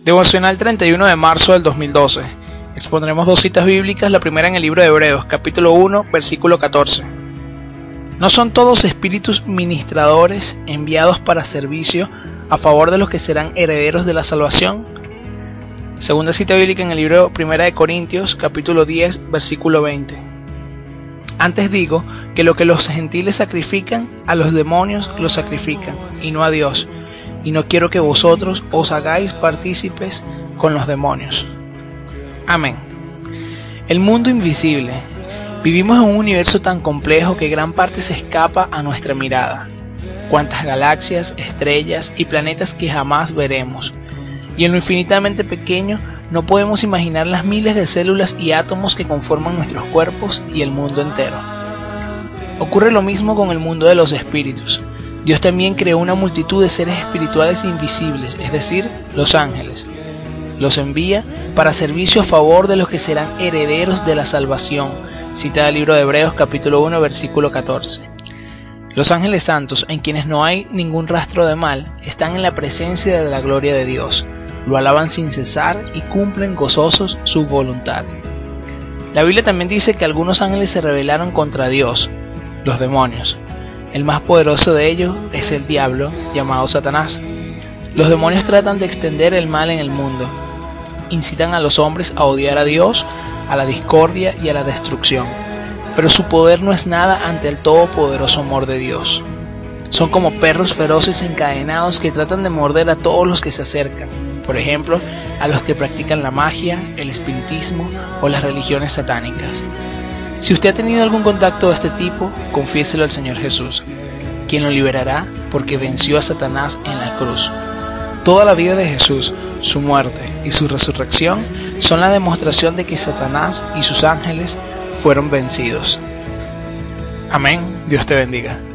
Devocional 31 de marzo del 2012. Expondremos dos citas bíblicas, la primera en el libro de Hebreos, capítulo 1, versículo 14. ¿No son todos espíritus ministradores enviados para servicio a favor de los que serán herederos de la salvación? Segunda cita bíblica en el libro Primera de Corintios, capítulo 10, versículo 20. Antes digo que lo que los gentiles sacrifican, a los demonios los sacrifican, y no a Dios. Y no quiero que vosotros os hagáis partícipes con los demonios. Amén. El mundo invisible. Vivimos en un universo tan complejo que gran parte se escapa a nuestra mirada. Cuántas galaxias, estrellas y planetas que jamás veremos. Y en lo infinitamente pequeño no podemos imaginar las miles de células y átomos que conforman nuestros cuerpos y el mundo entero. Ocurre lo mismo con el mundo de los espíritus. Dios también creó una multitud de seres espirituales invisibles, es decir, los ángeles. Los envía para servicio a favor de los que serán herederos de la salvación, cita del libro de Hebreos capítulo 1 versículo 14. Los ángeles santos, en quienes no hay ningún rastro de mal, están en la presencia de la gloria de Dios, lo alaban sin cesar y cumplen gozosos su voluntad. La Biblia también dice que algunos ángeles se rebelaron contra Dios, los demonios. El más poderoso de ellos es el diablo, llamado Satanás. Los demonios tratan de extender el mal en el mundo. Incitan a los hombres a odiar a Dios, a la discordia y a la destrucción. Pero su poder no es nada ante el todopoderoso amor de Dios. Son como perros feroces encadenados que tratan de morder a todos los que se acercan. Por ejemplo, a los que practican la magia, el espiritismo o las religiones satánicas. Si usted ha tenido algún contacto de este tipo, confiéselo al Señor Jesús, quien lo liberará porque venció a Satanás en la cruz. Toda la vida de Jesús, su muerte y su resurrección son la demostración de que Satanás y sus ángeles fueron vencidos. Amén. Dios te bendiga.